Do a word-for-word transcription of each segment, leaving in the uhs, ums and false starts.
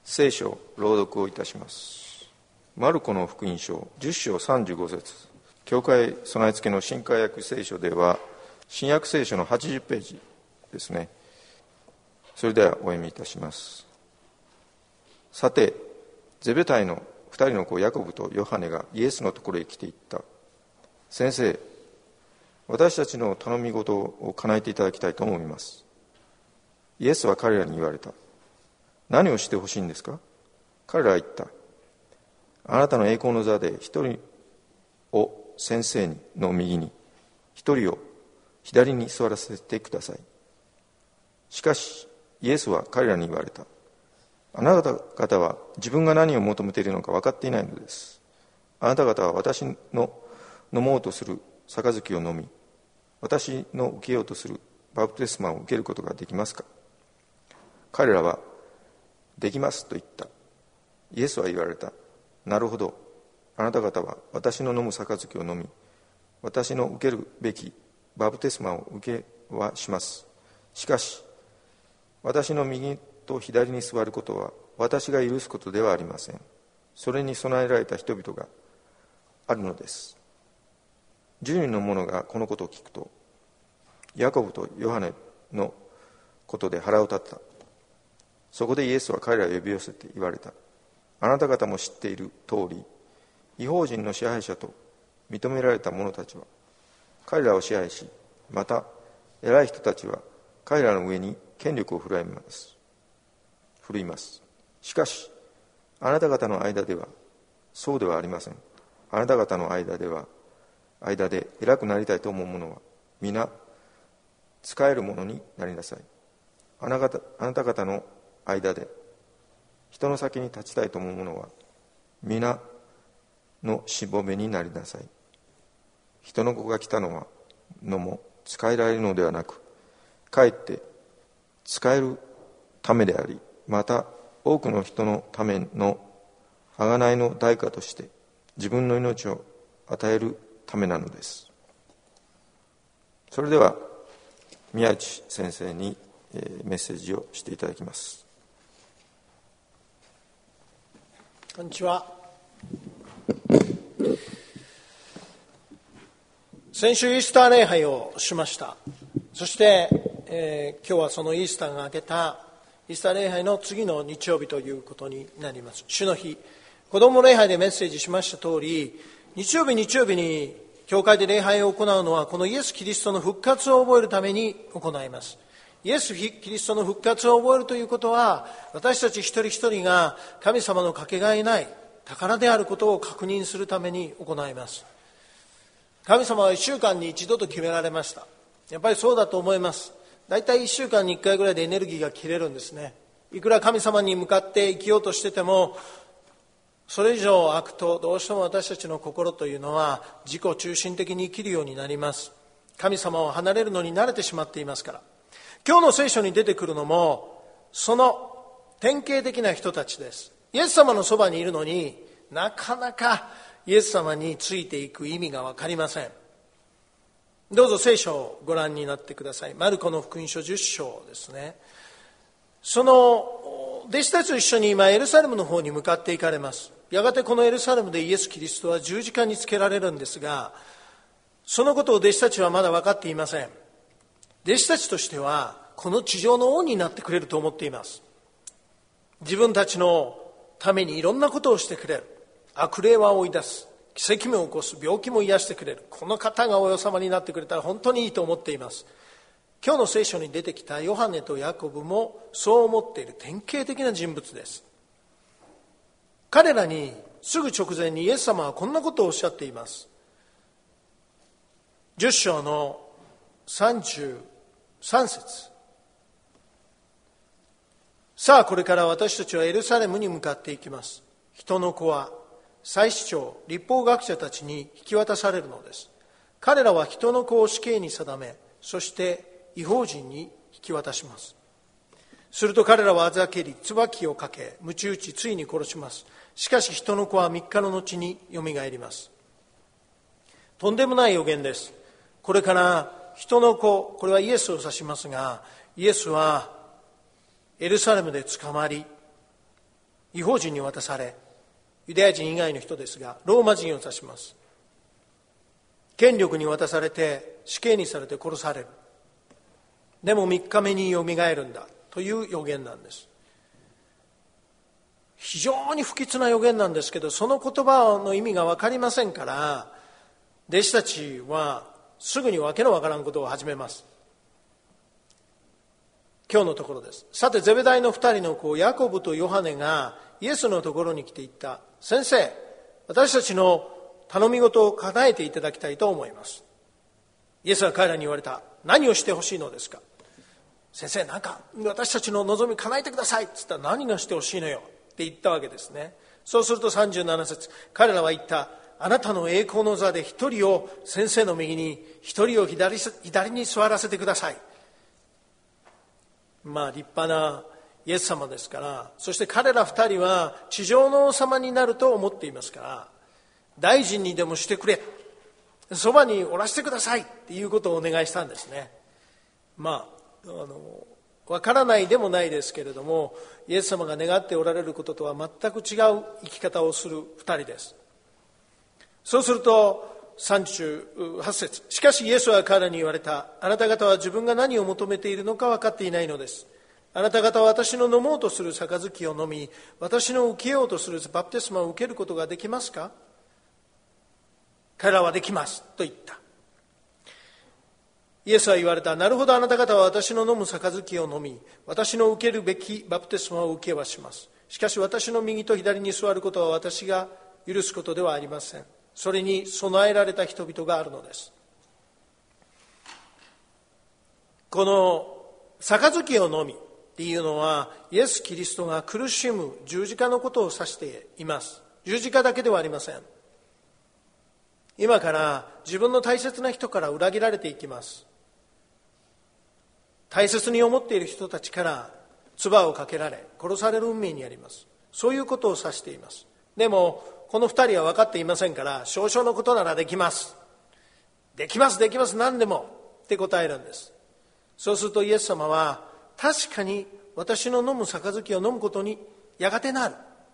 聖書朗読をいたします。マルコの福音書じゅっ章さんじゅうご節、教会備え付けの新海訳聖書では新約聖書のはちじゅうページですね。それではお読みいたします。さて、ゼベタイの二人の子ヤコブとヨハネがイエスのところへ来ていった。先生、私たちの頼み事を叶えていただきたいと思います。イエスは彼らに言われた。何をしてほしいんですか？彼らは言った。あなたの栄光の座で一人を先生の右に、一人を左に座らせてください。しかしイエスは彼らに言われた。あなた方は自分が何を求めているのか分かっていないのです。あなた方は私の飲もうとする杯を飲み、私の受けようとするバプテスマを受けることができますか？彼らはできますと言った。イエスは言われた。なるほど。あなた方は私の飲む杯を飲み、私の受けるべきバプテスマを受けはします。しかし、私の右と左に座ることは私が許すことではありません。それに備えられた人々があるのです。十人の者がこのことを聞くと、ヤコブとヨハネのことで腹を立った。そこでイエスは彼らを呼び寄せて言われた。あなた方も知っている通り、異邦人の支配者と認められた者たちは彼らを支配し、また偉い人たちは彼らの上に権力を振るいます。振るいます。しかし、あなた方の間ではそうではありません。あなた方の間では、間で偉くなりたいと思う者は、皆、仕える者になりなさい。あなた方、あなた方の間で、人の先に立ちたいと思う者は、皆のしもべになりなさい。人の子が来たのは、のも仕えられるのではなく、かえって仕えるためであり、また多くの人のための贖いの代価として自分の命を与えるためなのです。それでは宮内先生にメッセージをしていただきます。 こんにちは。先週イースター礼拝をしました。そして、えー、今日はそのイースターが明けたイースター礼拝の次の日曜日ということになります。主の日、子供礼拝でメッセージしました通り、日曜日日曜日に教会で礼拝を行うのはこのイエス・キリストの復活を覚えるために行います。イエス・キリストの復活を覚えるということは、私たち一人一人が神様のかけがえない宝であることを確認するために行います。神様はいっしゅうかんに一度と決められました。やっぱりそうだと思います。だいたいいっしゅうかんにいっかいぐらいでエネルギーが切れるんですね。いくら神様に向かって生きようとしてても、それ以上悪とどうしても私たちの心というのは自己中心的に生きるようになります。神様を離れるのに慣れてしまっていますから。今日の聖書に出てくるのもその典型的な人たちです。イエス様のそばにいるのになかなかイエス様についていく意味が分かりません。どうぞ聖書をご覧になってください。マルコの福音書じゅっ章ですね。その弟子たちと一緒に今エルサレムの方に向かっていかれます。やがてこのエルサレムでイエス・キリストは十字架につけられるんですが、そのことを弟子たちはまだ分かっていません。弟子たちとしてはこの地上の王になってくれると思っています。自分たちのためにいろんなことをしてくれる。悪霊は追い出す。奇跡も起こす。病気も癒してくれる。この方がお世様になってくれたら本当にいいと思っています。今日の聖書に出てきたヨハネとヤコブもそう思っている典型的な人物です。彼らにすぐ直前にイエス様はこんなことをおっしゃっています。じゅっ章のさんじゅうさん節。さあこれから私たちはエルサレムに向かっていきます。人の子は祭司長、律法学者たちに引き渡されるのです。彼らは人の子を死刑に定め、そして異邦人に引き渡します。すると彼らはあざけり、椿をかけ、鞭打ち、ついに殺します。しかし人の子はみっかの後によみがえります。とんでもない予言です。これから人の子、これはイエスを指しますが、イエスはエルサレムで捕まり、 異邦人に渡され、ユダヤ人以外の人ですがローマ人を指します。権力に渡されて死刑にされて殺される。でもみっかめによみがえるんだという予言なんです。非常に不吉な予言なんですけど、その言葉の意味が分かりませんから、弟子たちはすぐにわけのわからんことを始めます。今日のところです。さてゼベダイの二人の子ヤコブとヨハネがイエスのところに来て言った。先生、私たちの頼み事を叶えていただきたいと思います。イエスは彼らに言われた。何をしてほしいのですか。先生、なんか私たちの望み叶えてくださいって言ったら、何がしてほしいのよって言ったわけですね。そうするとさんじゅうなな節、彼らは言った。あなたの栄光の座で一人を先生の右に、一人を 左, 左に座らせてください。まあ立派なイエス様ですから、そして彼ら二人は地上の王様になると思っていますから、大臣にでもしてくれ、そばにおらせてくださいっていうことをお願いしたんですね。まああのわからないでもないですけれども、イエス様が願っておられることとは全く違う生き方をする二人です。そうするとさんじゅうはち節、しかしイエスは彼らに言われた。あなた方は自分が何を求めているのか分かっていないのです。あなた方は私の飲もうとする杯を飲み、私の受けようとするバプテスマを受けることができますか。彼らはできますと言った。イエスは言われた。なるほど、あなた方は私の飲む杯を飲み、私の受けるべきバプテスマを受けはします。しかし私の右と左に座ることは私が許すことではありません。それに備えられた人々があるのです。この杯を飲みっていうのは、イエス・キリストが苦しむ十字架のことを指しています。十字架だけではありません。今から自分の大切な人から裏切られていきます。大切に思っている人たちから唾をかけられ殺される運命にあります。そういうことを指しています。でもこの二人は分かっていませんから、少々のことならできますできますできます何でもって答えるんです。そうするとイエス様は、確かに私の飲む杯を飲むことにやがてなる。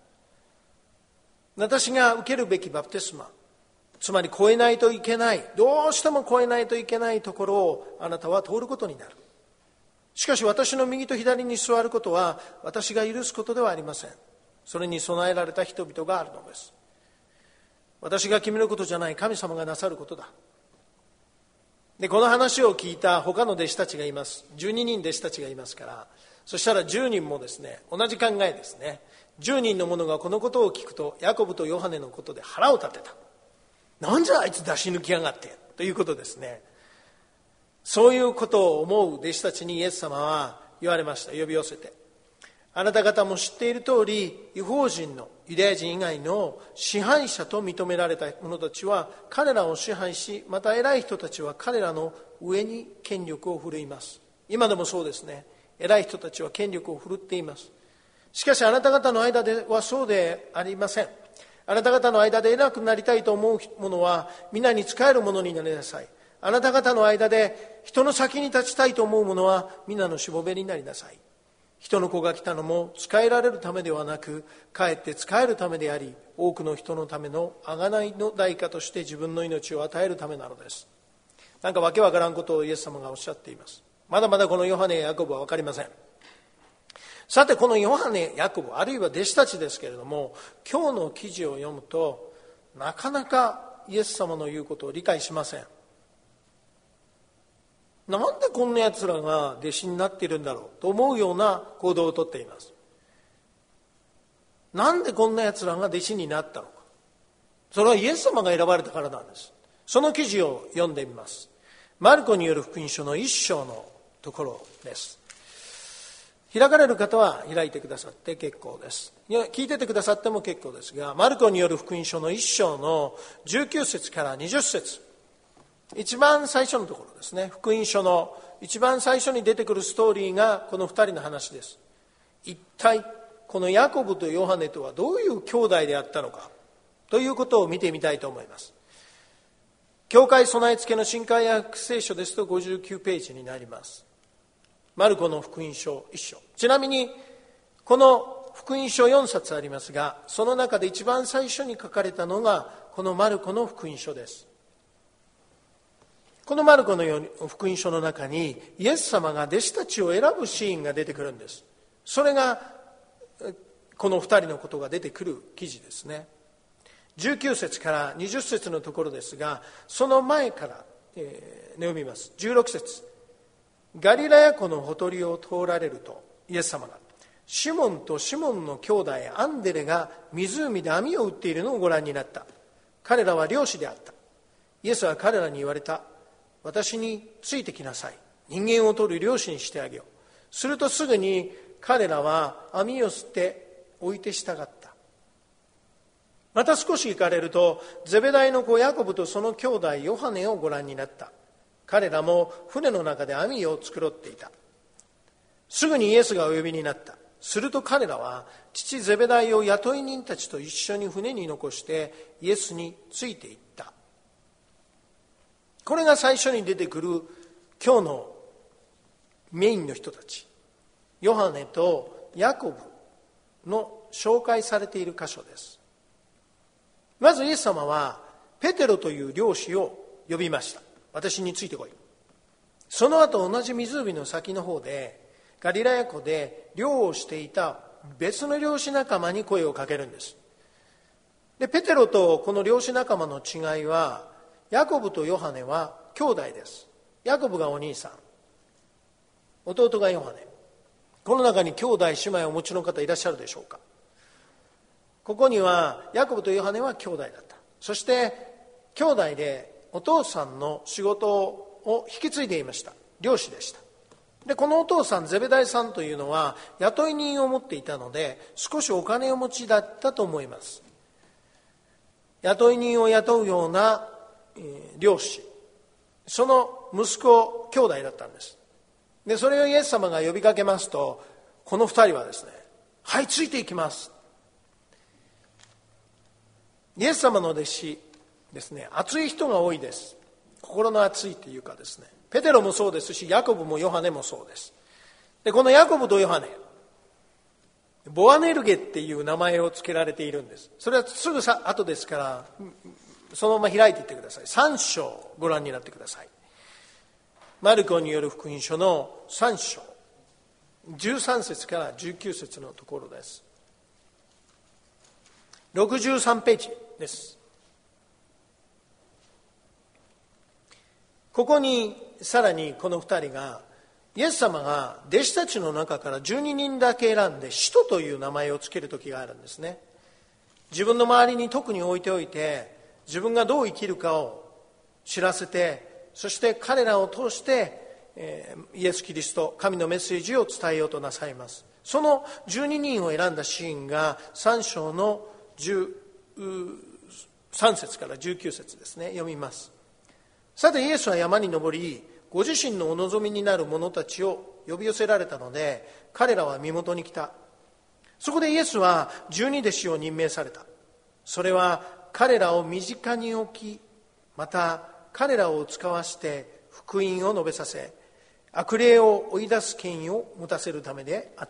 私が受けるべきバプテスマ、つまり越えないといけない、どうしても越えないといけないところをあなたは通ることになる。しかし私の右と左に座ることは私が許すことではありません。それに備えられた人々があるのです。私が決めることじゃない、神様がなさることだ。でこの話を聞いた他の弟子たちがいます。じゅうににん弟子たちがいますから、そしたらじゅうにんもですね、同じ考えですね。じゅうにんの者がこのことを聞くと、ヤコブとヨハネのことで腹を立てた。なんじゃあいつ出し抜きやがってということですね。そういうことを思う弟子たちにイエス様は言われました。呼び寄せて、あなた方も知っている通り、異邦人のユダヤ人以外の支配者と認められた者たちは彼らを支配し、また偉い人たちは彼らの上に権力を振るいます。今でもそうですね。偉い人たちは権力を振るっています。しかしあなた方の間ではそうでありません。あなた方の間で偉くなりたいと思う者は皆に仕える者になりなさい。あなた方の間で人の先に立ちたいと思う者は皆のしもべになりなさい。人の子が来たのも仕えられるためではなく、かえって仕えるためであり、多くの人のための贖いの代価として自分の命を与えるためなのです。なんかわけわからんことをイエス様がおっしゃっています。まだまだこのヨハネやヤコブは分かりません。さてこのヨハネ、ヤコブ、あるいは弟子たちですけれども、今日の記事を読むとなかなかイエス様の言うことを理解しません。なんでこんなやつらが弟子になっているんだろうと思うような行動をとっています。なんでこんなやつらが弟子になったのか。それはイエス様が選ばれたからなんです。その記事を読んでみます。マルコによる福音書の一章のところです。開かれる方は開いてくださって結構です。聞いててくださっても結構ですが、マルコによる福音書の一章のじゅうきゅう節からにじゅっ節、一番最初のところですね。福音書の一番最初に出てくるストーリーがこの二人の話です。一体このヤコブとヨハネとはどういう兄弟であったのかということを見てみたいと思います。教会備え付けの新海訳聖書ですとごじゅうきゅうページになります。マルコの福音書一章。ちなみにこの福音書よんさつありますが、その中で一番最初に書かれたのがこのマルコの福音書です。このマルコの福音書の中にイエス様が弟子たちを選ぶシーンが出てくるんです。それがこの二人のことが出てくる記事ですね。じゅうきゅうせつからにじゅっせつのところですが、その前から、えー、読みます。じゅうろくせつ、ガリラヤ湖のほとりを通られると、イエス様がシモンとシモンの兄弟アンデレが湖で網を打っているのをご覧になった。彼らは漁師であった。イエスは彼らに言われた。私についてきなさい。人間を取る漁師にしてあげよう。するとすぐに彼らは網を捨て置いて従った。また少し行かれるとゼベダイの子ヤコブとその兄弟ヨハネをご覧になった。彼らも船の中で網を繕っていた。すぐにイエスがお呼びになった。すると彼らは父ゼベダイを雇い人たちと一緒に船に残してイエスについていった。これが最初に出てくる今日のメインの人たち、ヨハネとヤコブの紹介されている箇所です。まずイエス様はペテロという漁師を呼びました。私についてこい。その後同じ湖の先の方でガリラヤ湖で漁をしていた別の漁師仲間に声をかけるんです。でペテロとこの漁師仲間の違いは、ヤコブとヨハネは兄弟です。ヤコブがお兄さん、弟がヨハネ。この中に兄弟姉妹をお持ちの方いらっしゃるでしょうか。ここにはヤコブとヨハネは兄弟だった。そして兄弟でお父さんの仕事を引き継いでいました。漁師でした。でこのお父さんゼベダイさんというのは雇い人を持っていたので少しお金を持ちだったと思います。雇い人を雇うような漁師、その息子兄弟だったんです。でそれをイエス様が呼びかけますと、この二人はですね、はいついていきます。イエス様の弟子ですね、熱い人が多いです。心の熱いというかですね、ペテロもそうですしヤコブもヨハネもそうです。でこのヤコブとヨハネ、ボアネルゲっていう名前を付けられているんです。それはすぐさ後ですからそのまま開いていってください。さん章をご覧になってください。マルコによる福音書のさん章じゅうさん節からじゅうきゅう節のところです。ろくじゅうさんページです。ここにさらにこの二人が、イエス様が弟子たちの中からじゅうににんだけ選んで使徒という名前をつける時があるんですね。自分の周りに特に置いておいて、自分がどう生きるかを知らせて、そして彼らを通して、えー、イエス・キリスト、神のメッセージを伝えようとなさいます。そのじゅうににんを選んだシーンがさん章のじゅうさん節からじゅうきゅう節ですね。読みます。さてイエスは山に登り、ご自身のお望みになる者たちを呼び寄せられたので、彼らは身元に来た。そこでイエスは十二弟子を任命された。それは彼らを身近に置き、また彼らを使わして福音を述べさせ、悪霊を追い出す権威を持たせるためであった。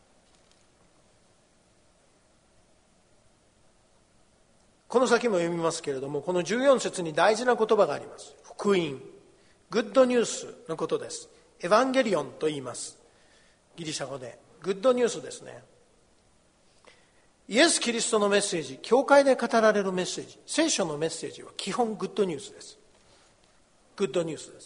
この先も読みますけれども、このじゅうよん節に大事な言葉があります。福音、グッドニュースのことです。エヴァンゲリオンと言います。ギリシャ語でグッドニュースですね。イエス・キリストのメッセージ、教会で語られるメッセージ、聖書のメッセージは基本グッドニュースです。グッドニュースです。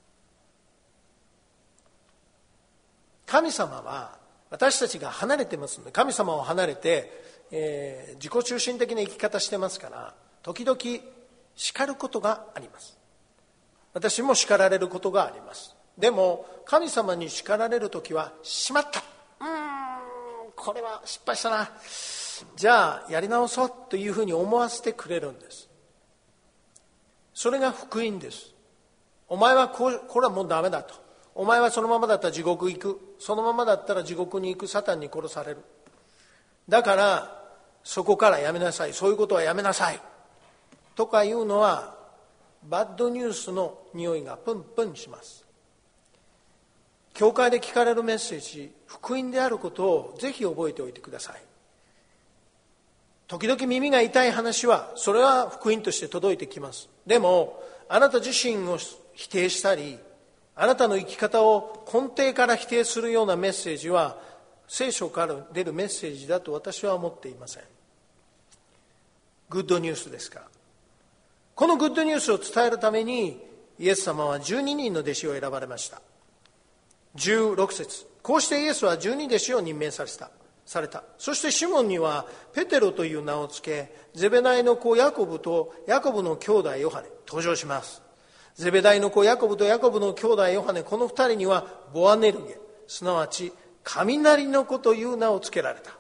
神様は私たちが離れてますので、神様を離れて、えー、自己中心的な生き方してますから、時々叱ることがあります。私も叱られることがあります。でも神様に叱られるときは、しまった、うーんこれは失敗したな、じゃあやり直そうというふうに思わせてくれるんです。それが福音です。お前はこう、これはもうダメだと、お前はそのままだったら地獄行く、そのままだったら地獄に行く、サタンに殺される、だからそこからやめなさい、そういうことはやめなさいとかいうのは、バッドニュースの匂いがプンプンします。 教会で聞かれるメッセージ、福音であることをぜひ覚えておいてください。時々耳が痛い話は、それは福音として届いてきます。でも、あなた自身を否定したり、あなたの生き方を根底から否定するようなメッセージは、聖書から出るメッセージだと私は思っていません。グッドニュースですか。このグッドニュースを伝えるために、イエス様はじゅうににんの弟子を選ばれました。じゅうろく節、こうしてイエスはじゅうに弟子を任命された。された。そしてシモンにはペテロという名をつけ、ゼベダイの子ヤコブとヤコブの兄弟ヨハネ、登場します。ゼベダイの子ヤコブとヤコブの兄弟ヨハネ、この二人にはボアネルゲ、すなわち雷の子という名をつけられた。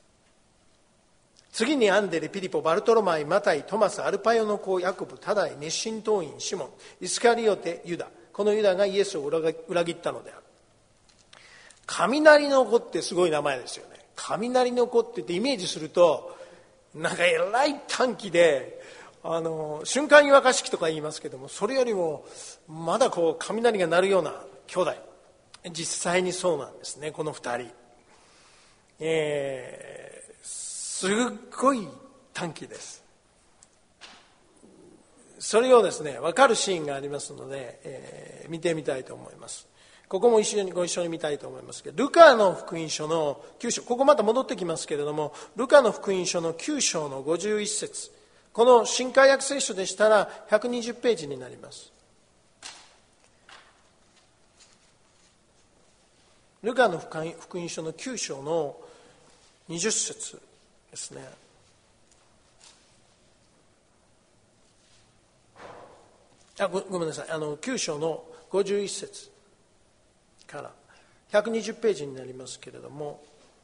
次にアンデレ、ピリポ、バルトロマイ、マタイ、トマス、アルパヨの子ヤコブ、タダイ、熱心党員シモン、イスカリオテ、ユダ、このユダがイエスを裏切ったのである。雷の子ってすごい名前ですよね。雷の子って言ってイメージすると、なんかえらい短気で、あの瞬間湯沸かし器とか言いますけども、それよりもまだこう雷が鳴るような兄弟、実際にそうなんですね。この二人、えー、すっごい短気です。それをですね分かるシーンがありますので、えー、見てみたいと思います。ここも一緒にご一緒に見たいと思いますけど、ルカの福音書のきゅう章、ここまた戻ってきますけれども、ルカの福音書のきゅう章のごじゅういち節、この新海訳聖書でしたらひゃくにじゅうページになります。ルカの福音書のきゅう章のにじゅっ節ですね。あ ご, ごめんなさいあのきゅう章のごじゅういち節からひゃくにじゅうページになりますけれども、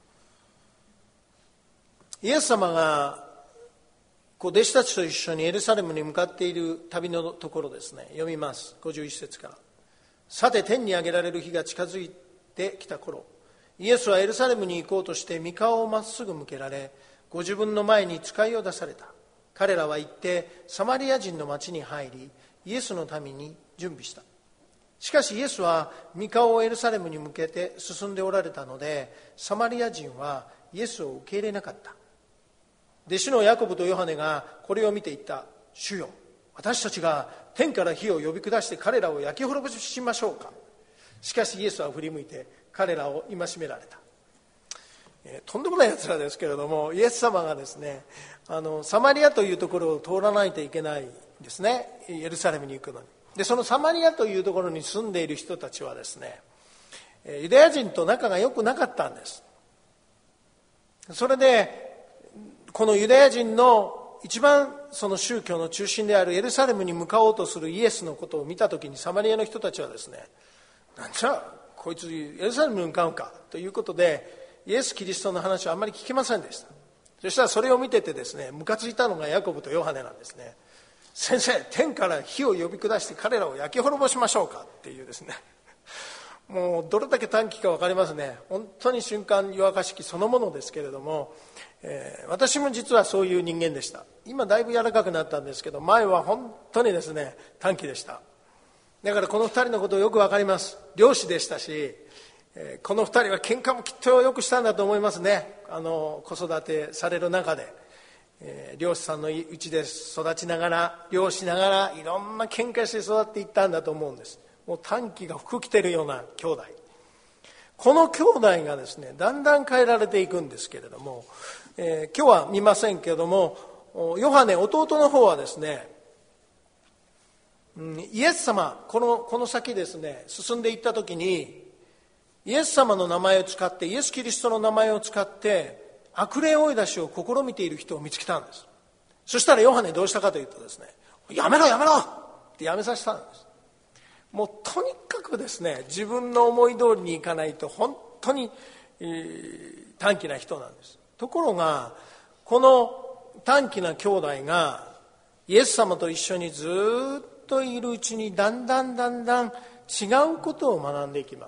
イエス様がこう弟子たちと一緒にエルサレムに向かっている旅のところですね、読みます。ごじゅういち節から。さて天に上げられる日が近づいてきた頃、イエスはエルサレムに行こうとして御顔をまっすぐ向けられ、ご自分の前に使いを出された。彼らは行ってサマリア人の町に入り、イエスのために準備した。しかしイエスは御顔をエルサレムに向けて進んでおられたので、サマリア人はイエスを受け入れなかった。弟子のヤコブとヨハネがこれを見て言った。主よ、私たちが天から火を呼び下して彼らを焼き滅ぼしましょうか。しかしイエスは振り向いて彼らを戒められた。えー、とんでもないやつらですけれども、イエス様がですね、あのサマリアというところを通らないといけないんですね、エルサレムに行くのに。でそのサマリアというところに住んでいる人たちはですね、ユダヤ人と仲が良くなかったんです。それでこのユダヤ人の一番その宗教の中心であるエルサレムに向かおうとするイエスのことを見たときに、サマリアの人たちはですね、なんじゃこいつエルサレムに向かうかということで、イエス・キリストの話はあんまり聞けませんでした。そしたらそれを見ててですね、ムカついたのがヤコブとヨハネなんですね。先生、天から火を呼び下して彼らを焼き滅ぼしましょうかっていうですね、もうどれだけ短気か分かりますね。本当に瞬間湯沸かし器そのものですけれども、えー、私も実はそういう人間でした。今だいぶ柔らかくなったんですけど、前は本当にですね短気でした。だからこの二人のことをよく分かります。漁師でしたし、えー、この二人は喧嘩もきっとよくしたんだと思いますね。あの子育てされる中で、えー、漁師さんのうちで育ちながら、漁しながらいろんな喧嘩して育っていったんだと思うんです。もう短気が服着てるような兄弟。この兄弟がですねだんだん変えられていくんですけれども、えー、今日は見ませんけれども、ヨハネ弟の方はですね、うん、イエス様この、この先ですね進んでいった時に、イエス様の名前を使って、イエス・キリストの名前を使って悪霊追い出しを試みている人を見つけたんです。そしたらヨハネどうしたかというとですね、やめろやめろってやめさせたんです。もうとにかくですね、自分の思い通りにいかないと本当に、えー、短気な人なんです。ところがこの短気な兄弟がイエス様と一緒にずっといるうちに、だんだんだんだん違うことを学んでいきます。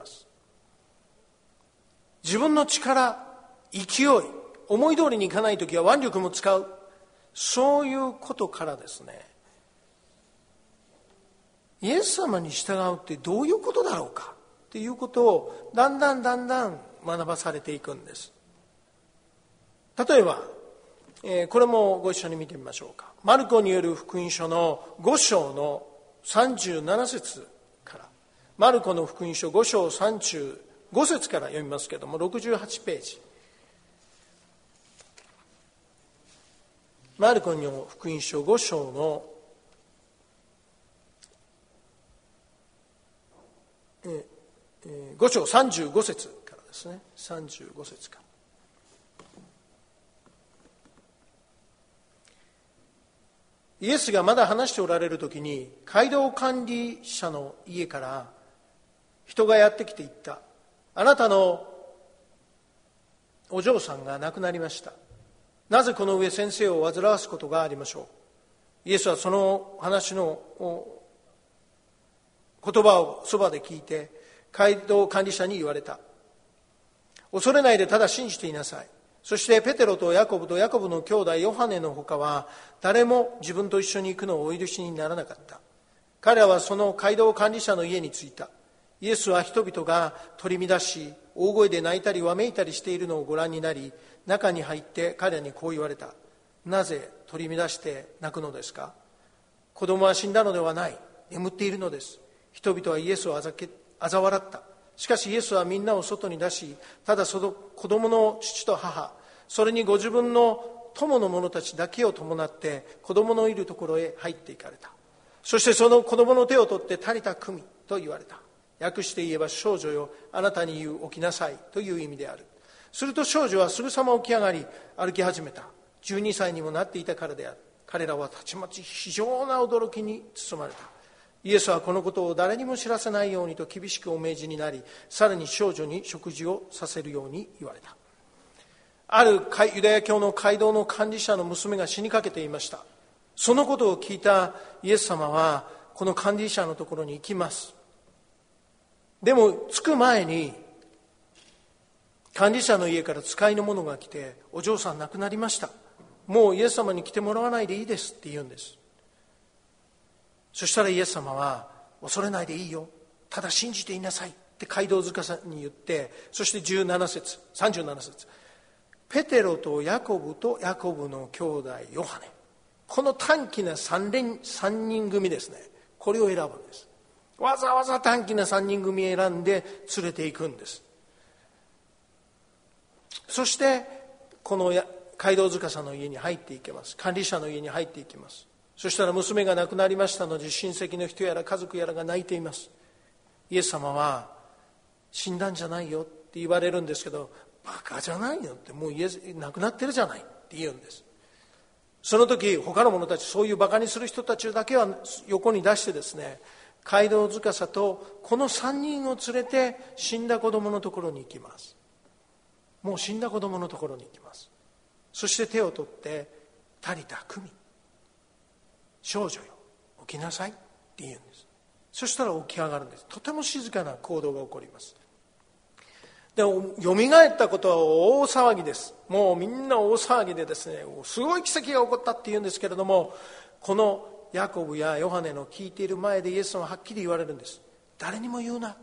自分の力、勢い、思い通りにいかないときは腕力も使う、そういうことからですね、イエス様に従うってどういうことだろうかということをだんだんだんだん学ばされていくんです。例えば、えー、これもご一緒に見てみましょうか。マルコによる福音書のご章のさんじゅうなな節から、マルコの福音書ご章さんじゅうご節から読みますけれども、ろくじゅうはちページ。マルコの福音書ご章のご章さんじゅうご節からですね。さんじゅうご節から。イエスがまだ話しておられるときに、街道管理者の家から人がやってきて言った。あなたのお嬢さんが亡くなりました。なぜこの上先生を煩わすことがありましょう。イエスはその話の言葉をそばで聞いて、街道管理者に言われた。恐れないでただ信じていなさい。そしてペテロとヤコブとヤコブの兄弟ヨハネの他は誰も自分と一緒に行くのをお許しにならなかった。彼らはその街道管理者の家に着いた。イエスは人々が取り乱し大声で泣いたりわめいたりしているのをご覧になり、中に入って彼らにこう言われた。なぜ取り乱して泣くのですか。子供は死んだのではない、眠っているのです。人々はイエスをあざけ嘲笑った。しかしイエスはみんなを外に出し、ただその子供の父と母、それにご自分の友の者たちだけを伴って子供のいるところへ入っていかれた。そしてその子供の手を取ってタリタクミと言われた。訳して言えば、少女よ、あなたに言う起きなさいという意味である。すると少女はすぐさま起き上がり歩き始めた。じゅうにさいにもなっていたからである。彼らはたちまち非常な驚きに包まれた。イエスはこのことを誰にも知らせないようにと厳しくお命じになり、さらに少女に食事をさせるように言われた。あるユダヤ教の街道の管理者の娘が死にかけていました。そのことを聞いたイエス様はこの管理者のところに行きます。でも着く前に管理者の家から使いの者が来て、お嬢さん亡くなりました、もうイエス様に来てもらわないでいいですって言うんです。そしたらイエス様は、恐れないでいいよ、ただ信じていなさいって街道塚さんに言って、そしてじゅうなな節さんじゅうなな節、ペテロとヤコブとヤコブの兄弟ヨハネ、この短気な 3, 連3人組ですね、これを選ぶんです。わざわざ短気なさんにん組選んで連れていくんです。そしてこの街道塚さんの家に入っていけます。管理者の家に入っていきます。そしたら娘が亡くなりましたので、親戚の人やら家族やらが泣いています。イエス様は、死んだんじゃないよって言われるんですけど、バカじゃないよって、もうイエス亡くなってるじゃないって言うんです。その時他の者たち、そういうバカにする人たちだけは横に出してですね、街道塚さとこのさんにんを連れて死んだ子供のところに行きます。もう死んだ子供のところに行きます。そして手を取ってタリタクミ、少女よ起きなさいって言うんです。そしたら起き上がるんです。とても静かな行動が起こります。でもよみがえったことは大騒ぎです。もうみんな大騒ぎでですね、すごい奇跡が起こったっていうんですけれども、このヤコブやヨハネの聞いている前でイエス様ははっきり言われるんです。誰にも言うな。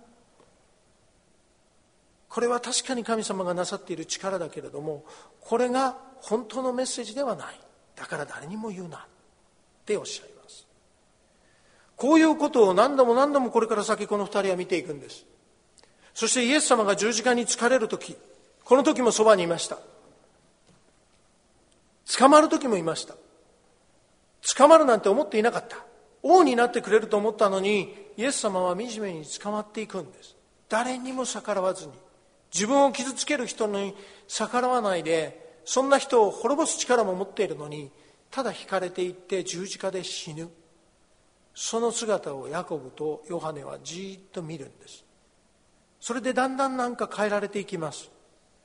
これは確かに神様がなさっている力だけれども、これが本当のメッセージではない。だから誰にも言うなっておっしゃいます。こういうことを何度も何度もこれから先この二人は見ていくんです。そしてイエス様が十字架につかれるとき、この時もそばにいました。捕まる時もいました。捕まるなんて思っていなかった。王になってくれると思ったのに、イエス様は惨めに捕まっていくんです。誰にも逆らわずに、自分を傷つける人に逆らわないで、そんな人を滅ぼす力も持っているのに、ただ引かれていって十字架で死ぬ。その姿をヤコブとヨハネはじーっと見るんです。それでだんだんなんか変えられていきます。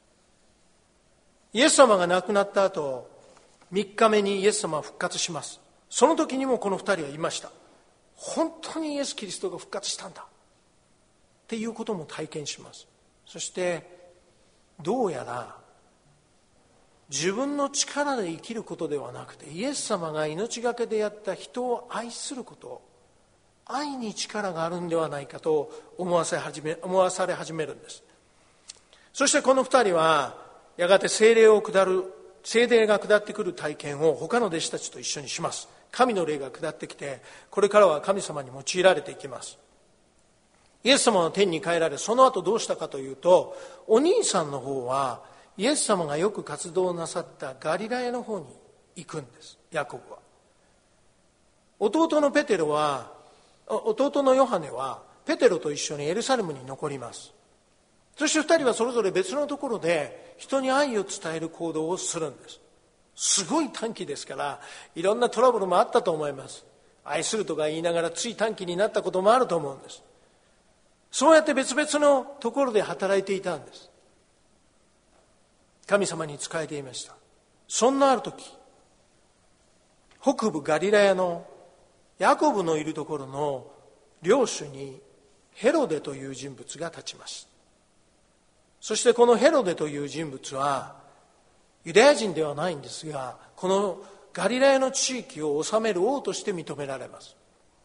イエス様が亡くなった後、みっかめにイエス様は復活します。その時にもこの二人は言いました。本当にイエス・キリストが復活したんだっていうことも体験します。そしてどうやら自分の力で生きることではなくて、イエス様が命がけでやった人を愛すること、 愛に力があるんではないかと思わせ始め、思わされ始めるんです。そしてこの二人はやがて聖霊を下る聖霊が下ってくる体験を他の弟子たちと一緒にします。神の霊が下ってきて、これからは神様に用いられていきます。イエス様の天に帰られ、その後どうしたかというと、お兄さんの方はイエス様がよく活動なさったガリラヤの方に行くんです、ヤコブは。弟のペテロは弟のヨハネはペテロと一緒にエルサレムに残ります。そして二人はそれぞれ別のところで人に愛を伝える行動をするんです。すごい短期ですから、いろんなトラブルもあったと思います。愛するとか言いながらつい短期になったこともあると思うんです。そうやって別々のところで働いていたんです。神様に仕えていました。そんなある時、北部ガリラヤのヤコブのいるところの領主にヘロデという人物が立ちます。そしてこのヘロデという人物はユダヤ人ではないんですが、このガリラヤの地域を治める王として認められます。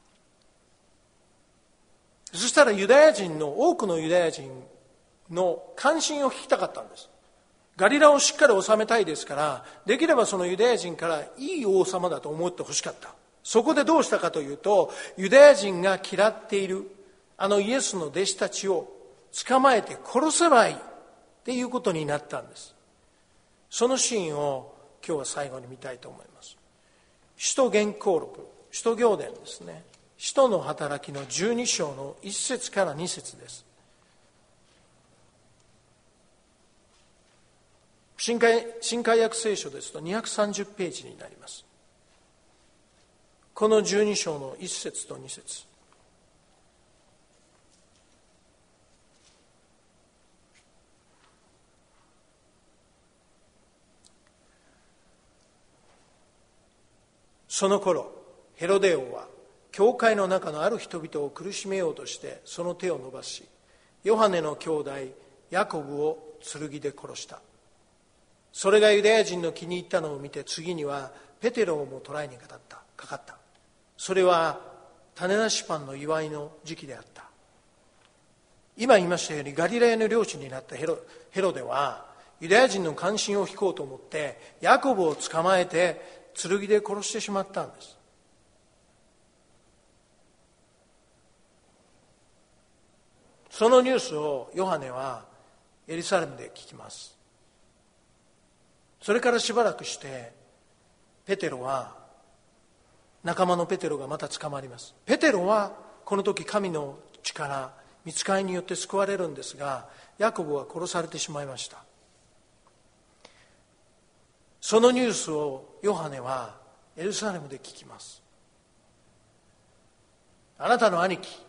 そしたらユダヤ人の多くのユダヤ人の関心を引きたかったんです。ガリラをしっかり治めたいですから、できればそのユダヤ人からいい王様だと思ってほしかった。そこでどうしたかというと、ユダヤ人が嫌っているあのイエスの弟子たちを捕まえて殺せばいいっていうことになったんです。そのシーンを今日は最後に見たいと思います。使徒言行録、使徒行伝ですね。使徒の働きのじゅうに章のいち節からに節です。新海、新海訳聖書ですとにひゃくさんじゅうページになります。このじゅうに章のいち節とに節。その頃、ヘロデ王は教会の中のある人々を苦しめようとしてその手を伸ばし、ヨハネの兄弟ヤコブを剣で殺した。それがユダヤ人の気に入ったのを見て、次にはペテロをも捕らえにかかった。かかった。それは種なしパンの祝いの時期であった。今言いましたように、ガリラヤの領主になったヘロ、ヘロデはユダヤ人の関心を引こうと思ってヤコブを捕まえて剣で殺してしまったんです。そのニュースをヨハネはエルサレムで聞きます。それからしばらくしてペテロは仲間のペテロがまた捕まります。ペテロはこの時神の力、御使いによって救われるんですが、ヤコブは殺されてしまいました。そのニュースをヨハネはエルサレムで聞きます。あなたの兄貴、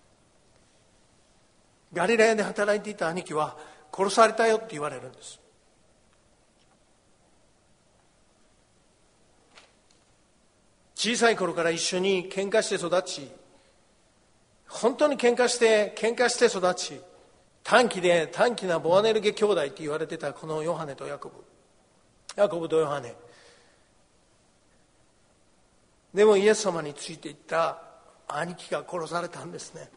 ガリラヤで働いていた兄貴は殺されたよって言われるんです。小さい頃から一緒に喧嘩して育ち、本当に喧嘩して喧嘩して育ち、短気で短気なボアネルゲ兄弟って言われてたこのヨハネとヤコブ、ヤコブとヨハネ。でもイエス様についていった兄貴が殺されたんですね。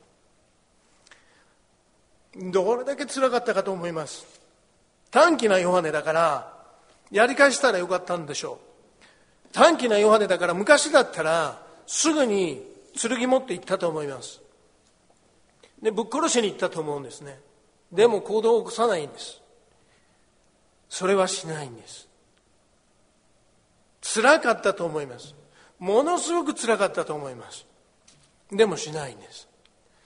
どれだけ辛かったかと思います。短気なヨハネだからやり返したらよかったんでしょう。短気なヨハネだから昔だったらすぐに剣持って行ったと思います。で、ぶっ殺しに行ったと思うんですね。でも行動を起こさないんです。それはしないんです。辛かったと思います。ものすごく辛かったと思います。でもしないんです。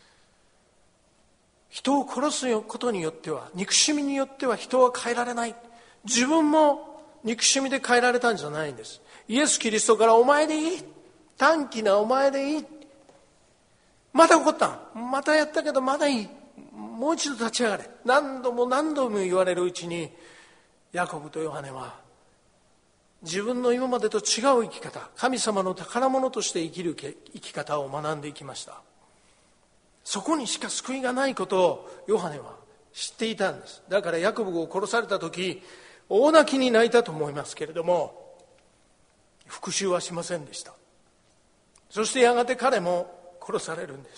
人を殺すことによっては、憎しみによっては人は変えられない。自分も憎しみで変えられたんじゃないんです。イエス・キリストからお前でいい、短気なお前でいい、また怒った、またやったけどまだいい、もう一度立ち上がれ、何度も何度も言われるうちに、ヤコブとヨハネは自分の今までと違う生き方、神様の宝物として生きる生き方を学んでいきました。そこにしか救いがないことをヨハネは知っていたんです。だからヤコブを殺された時、大泣きに泣いたと思いますけれども、復讐はしませんでした。そしてやがて彼も殺されるんです。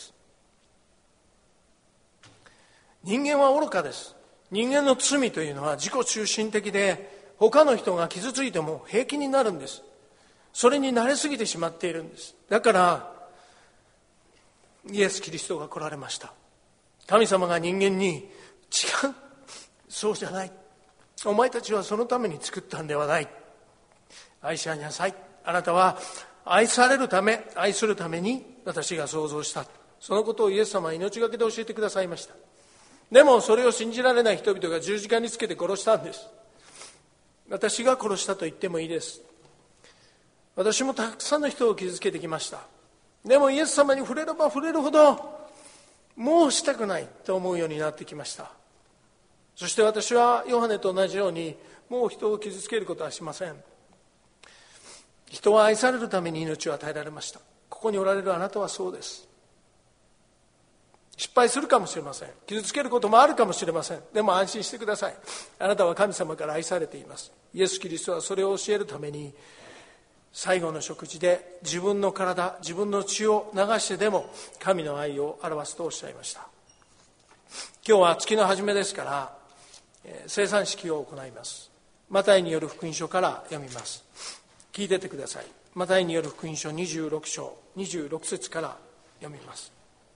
人間は愚かです。人間の罪というのは自己中心的で、他の人が傷ついても平気になるんです。それに慣れすぎてしまっているんです。だからイエス・キリストが来られました。神様が人間に、違う、そうじゃない、お前たちはそのために作ったんではない、愛し合いなさい、あなたは愛されるため、愛するために私が創造した、そのことをイエス様は命がけで教えてくださいました。でもそれを信じられない人々が十字架につけて殺したんです。私が殺したと言ってもいいです。私もたくさんの人を傷つけてきました。でもイエス様に触れれば触れるほど、もうしたくないと思うようになってきました。そして私はヨハネと同じように、もう人を傷つけることはしません。人は愛されるために命を与えられました。ここにおられるあなたはそうです。失敗するかもしれません。傷つけることもあるかもしれません。でも安心してください。あなたは神様から愛されています。イエス・キリストはそれを教えるために、最後の食事で自分の体、自分の血を流してでも神の愛を表すとおっしゃいました。今日は月の初めですから、聖餐式を行います。マタイによる福音書から読みます。聞いててください。マタイによる福音書にじゅうろく章にじゅうろく節から読みます。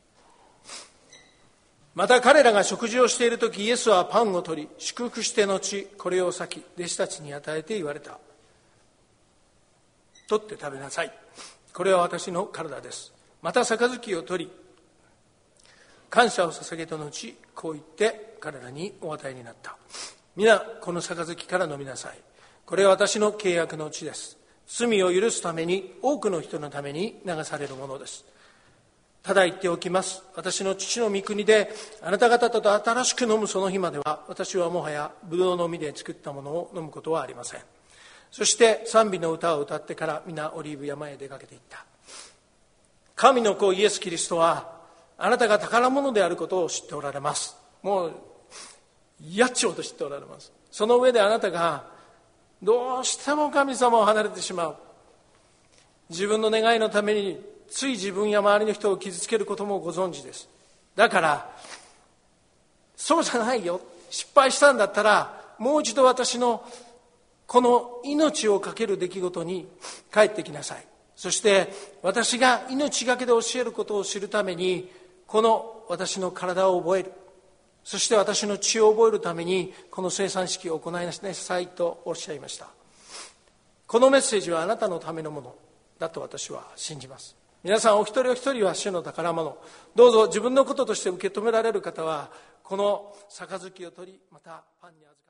また彼らが食事をしているとき、イエスはパンを取り、祝福して後、これを裂き、弟子たちに与えて言われた。取って食べなさい。これは私の体です。また杯を取り、感謝を捧げた後、こう言って彼らにお与えになった。皆、この杯から飲みなさい。これは私の契約の血です。罪を許すために、多くの人のために流されるものです。ただ言っておきます。私の父の御国であなた方と新しく飲むその日までは、私はもはやブドウの実で作ったものを飲むことはありません。そして賛美の歌を歌ってから皆オリーブ山へ出かけていった。神の子イエス・キリストは、あなたが宝物であることを知っておられます。もうやっちょうと知っておられます。その上であなたがどうしても神様を離れてしまう、自分の願いのためについ自分や周りの人を傷つけることもご存知です。だからそうじゃないよ、失敗したんだったらもう一度私のこの命をかける出来事に帰ってきなさい。そして私が命がけで教えることを知るために、この私の体を覚える、そして私の血を覚えるためにこの聖餐式を行いなさいとおっしゃいました。このメッセージはあなたのためのものだと私は信じます。皆さんお一人お一人は主の宝物、どうぞ自分のこととして受け止められる方はこの杯を取り、またパンに預け